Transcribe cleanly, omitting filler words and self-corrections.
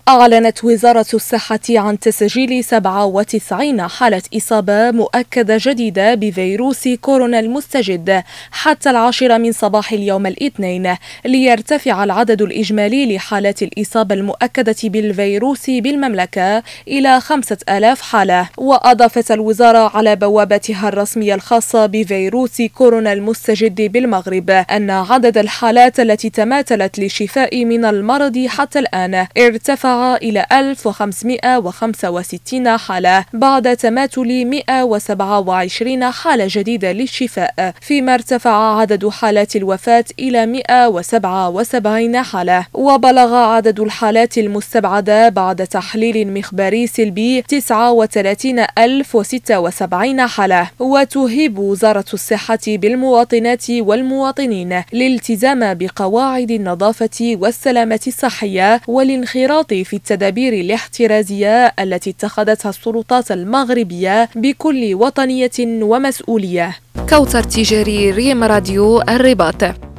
أعلنت وزارة الصحة عن تسجيل 97 حالة إصابة مؤكدة جديدة بفيروس كورونا المستجد حتى 10 من صباح اليوم الاثنين، ليرتفع العدد الإجمالي لحالات الإصابة المؤكدة بالفيروس بالمملكة إلى 5000 حالة. وأضافت الوزارة على بوابتها الرسمية الخاصة بفيروس كورونا المستجد بالمغرب أن عدد الحالات التي تماثلت للشفاء من المرض حتى الآن ارتفع إلى 1565 حالة بعد تماثل 127 حالة جديدة للشفاء، فيما ارتفع عدد حالات الوفاة إلى 177 حالة. وبلغ عدد الحالات المستبعدة بعد تحليل مخبري سلبي 39076 حالة. وتهيب وزارة الصحة بالمواطنات والمواطنين الالتزام بقواعد النظافة والسلامة الصحية والانخراط في التدابير الاحترازية التي اتخذتها السلطات المغربية بكل وطنية ومسؤولية. كوثر تجاري، ريم راديو الرباط.